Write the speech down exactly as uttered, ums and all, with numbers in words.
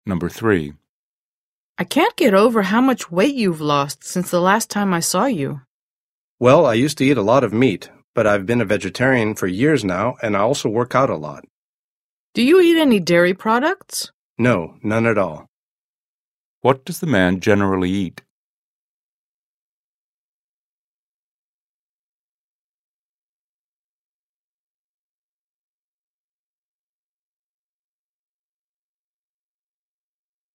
Number three. I can't get over how much weight you've lost since the last time I saw you. Well, I used to eat a lot of meat, but I've been a vegetarian for years now, and I also work out a lot. Do you eat any dairy products? No, none at all. What does the man generally eat?